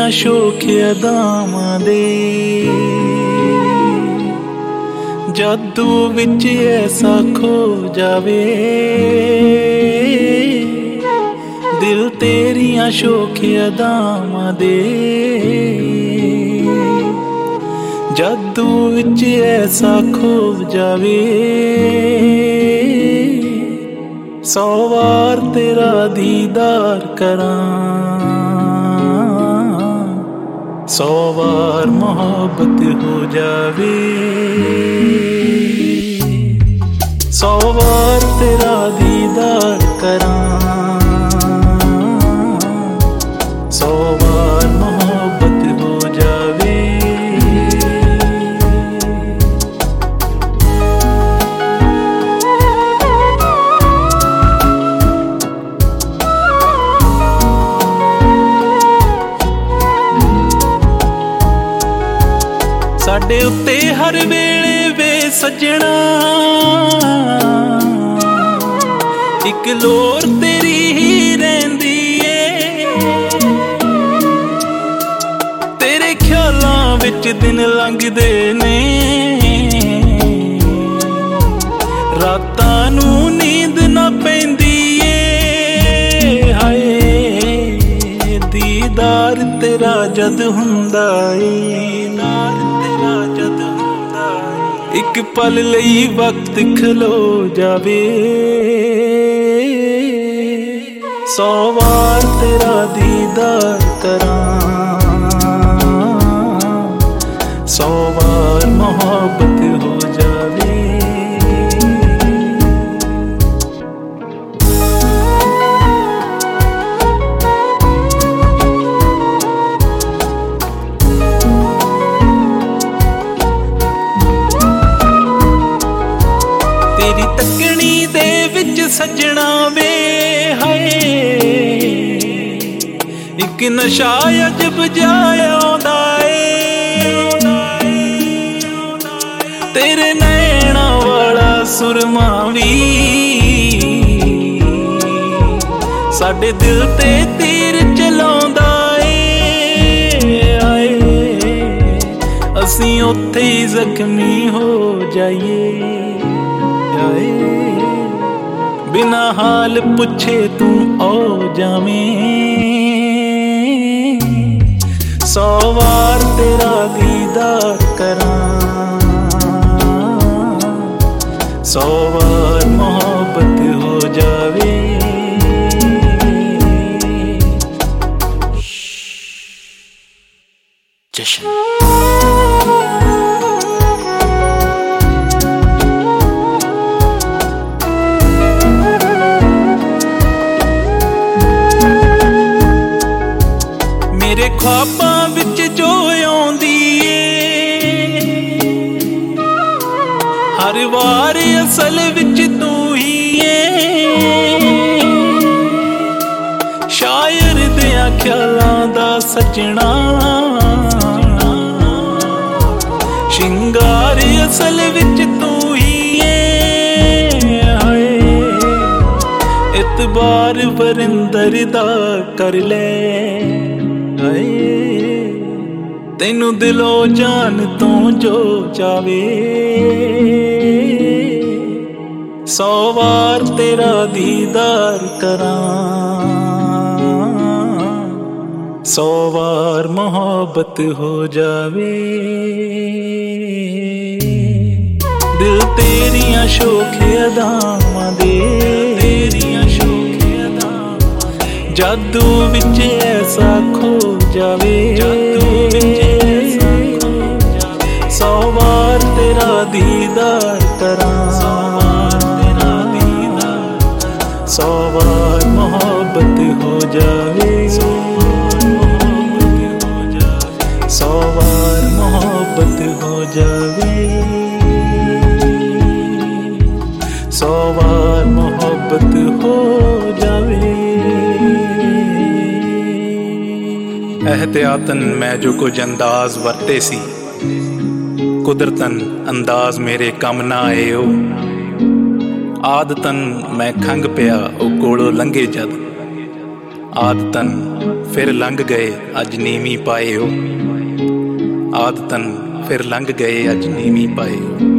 ਸ਼ੋਖ ਅਦਾਵਾਂ ਦੇ ਜਾਦੂ ਵਿੱਚ ਐਸਾ ਖੋ ਜਾਵੇ ਦਿਲ ਤੇਰੀਆਂ ਸ਼ੋਖ ਅਦਾਵਾਂ ਦੇ ਜਾਦੂ ਵਿੱਚ ਐਸਾ ਖੋ ਜਾਵੇ 100 ਵਾਰ ਤੇਰਾ ਦੀਦਾਰ ਕਰਾਂ 100 ਵਾਰ ਮੁਹੱਬਤ ਹੋ ਜਾਵੇ 100 ਵਾਰ ਤੇਰਾ ਦੀਦਾਰ ਕਰਾਂ 100 ਵਾਰ ਮੁਹੱਬਤ ਹੋ ਜਾਵੇ ਸਾਡੇ ਉੱਤੇ ਹਰ ਵੇਲੇ ਵੇ ਸੱਜਣਾ ਇੱਕ ਲੋਰ ਤੇਰੀ ਹੀ ਰਹਿੰਦੀ ਏ ਤੇਰੇ ਖਿਆਲਾਂ ਵਿੱਚ ਦਿਨ ਲੰਘਦੇ ਨੇ ਰਾਤਾਂ ਨੂੰ ਨੀਂਦ ਨਾ ਪੈਂਦੀ ਏ ਹਾਏ ਦੀਦਾਰ ਤੇਰਾ ਜਦ ਹੁੰਦਾ ਏ ਇੱਕ ਪਲ ਲਈ ਵਕਤ ਖਲੋ ਜਾਵੇ 100 ਵਾਰ ਤੇਰਾ ਦੀਦਾਰ ਕਰਾਂ 100 ਵਾਰ ਮੁਹੱਬਤ ਹੋ ਜਾਵੇ ਤੇਰੀ ਤੱਕਣੀ ਦੇ ਵਿੱਚ ਸੱਜਣਾ ਵੇ ਹਾਏ ਇੱਕ ਨਸ਼ਾ ਅਜਬ ਜਿਹਾ ਆਉਂਦਾ ਏ ਤੇਰੇ ਨੈਣਾ ਵਾਲਾ ਸੁਰਮਾ ਵੀ ਸਾਡੇ ਦਿਲ ਤੇ ਤੀਰ ਚਲਾਉਂਦਾ ਏ ਹਾਏ ਅਸੀਂ ਉੱਥੇ ਹੀ ਜ਼ਖਮੀ ਹੋ ਜਾਈਏ ਬਿਨਾ ਹਾਲ ਪੁੱਛੇ ਤੂੰ ਆ ਜਾਵੇਂ 100 ਵਾਰ ਤੇਰਾ ਦੀਦਾਰ ਕਰਾਂ 100 ਵਾਰ ਮੁਹੱਬਤ ਹੋ ਜਾਵੇ ਜਸ਼ਨ ਮੇਰੇ ख्वाबां ਵਿੱਚ ਜੋ ਆਉਂਦੀ ਏ ਹਰ ਵਾਰ ਅਸਲ ਵਿੱਚ ਤੂੰ ਹੀ ਏ ਸ਼ਾਇਰ ਦਿਆਂ ਖਿਆਲਾਂ ਦਾ ਸੱਜਣਾ ਸ਼ਿੰਗਾਰ ਅਸਲ ਵਿੱਚ ਤੂੰ ਹੀ ਏ ਹਾਏ ਇਤਬਾਰ ਵਰਿੰਦਰ ਦਾ ਕਰ ਲੈ ਤੈਨੂੰ ਦਿਲੋਂ ਜਾਨ ਤੋਂ ਜੋ ਚਾਵੇ 100 ਵਾਰ ਤੇਰਾ ਦੀਦਾਰ ਕਰਾਂ 100 ਵਾਰ ਮੁਹੱਬਤ ਹੋ ਜਾਵੇ ਦਿਲ ਤੇਰੀਆਂ ਸ਼ੋਖ ਅਦਾਵਾਂ ਦੇ ਜਾਦੂ ਵਿੱਚ ਐਸਾ ਖੋ ਜਾਵੇ 100 ਵਾਰ ਤੇਰਾ ਦੀਦਾਰ ਕਰਾਂ 100 ਵਾਰ ਮੁਹੱਬਤ ਹੋ ਜਾਵੇ 100 ਵਾਰ ਮੁਹੱਬਤ ਹੋ ਜਾਵੇ 100 ਵਾਰ ਮੁਹੱਬਤ ਹੋ ਜਾਵੇ एहतियातन मैं जो कुछ अंदाज वरते सी कुदरतन अंदाज मेरे कम ना आए ओ आदतन मैं खंग पिया ओ कोलों लंघे जद आदतन ਫਿਰ ਲੰਘ ਗਏ ਅੱਜ ਨੀਵੀਂ ਪਾਏ ਹੋ, ਆਦਤਨ ਫਿਰ ਲੰਘ ਗਏ ਅੱਜ ਨੀਵੀਂ ਪਾਏ ਹੋ।